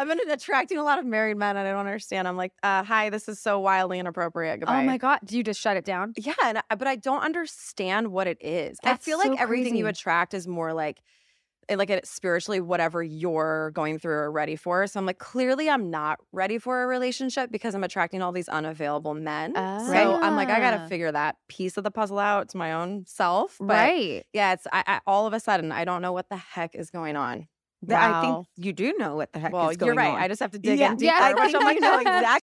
I've been attracting a lot of married men, and I don't understand. I'm like, hi, this is so wildly inappropriate. Goodbye. Oh my God. Do you just shut it down? Yeah, but I don't understand what it is. I That's feel like so everything you crazy. attract is more like spiritually whatever you're going through or ready for. So I'm like, clearly I'm not ready for a relationship because I'm attracting all these unavailable men. So I'm like, I got to Ah. figure that piece of the puzzle out to my own self. But Right. yeah, I all of a sudden, I don't know what the heck is going on. I think Wow. you do know what the heck Well, is you're going right. on. I just have to dig Yeah, in deeper, Yeah. which I'm like, you know no. exactly